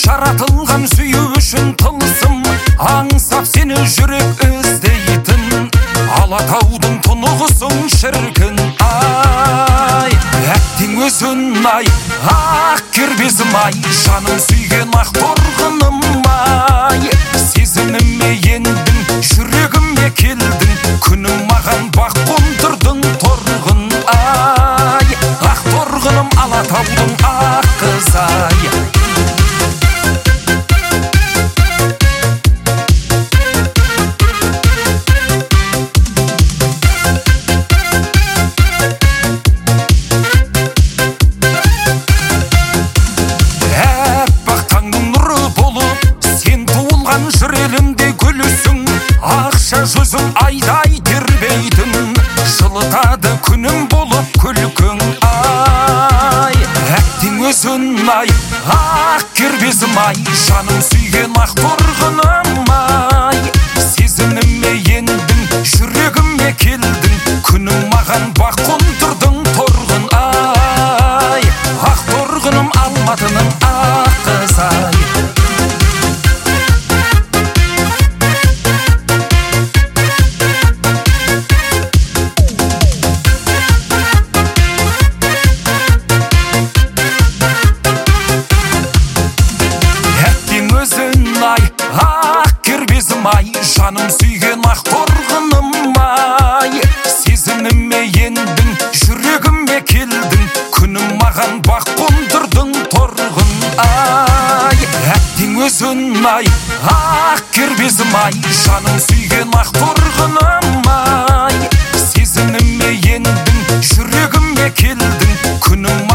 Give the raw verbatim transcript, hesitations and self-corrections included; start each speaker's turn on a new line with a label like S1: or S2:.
S1: жаратылған сүю үшін тылсым, аңсап сені жүрек іздейтін, Алатаудың тұнығысың шіркін. Ай, әттең өзін ай, ақ кербезім ай, жаным сүйген ақ торғыным ай. Сезіміме ендің, жүрегіме келдің, күнім маған бақ қондырдың торғын ай. Ақ торғыным Алатаудың ақ қыз ай. Жүрелімде гүлісің, ақша жүзің айдай тербейтін, жылытады күнім болып күлкің ай. Әттең өзін ай, ақ кербезім ай, жаным сүйген ақ торғыным ай. Сезіміме ендің, жүрегіме келдің, күнім маған бақ қондырдың торғын ай. Ақ торғыным Алматының ақ қыз ай. Ақ кербезім ай, жаным сүйген ақ торғыным ай. Сезіміме ендің, жүрегіме келдің, күнім маған бақ қондырдың торғын ай. Әттең өзін ай, ақ кербезім ай, жаным сүйген ақ торғыным ай. Сезіміме ендің, жүрегіме келдің, күнім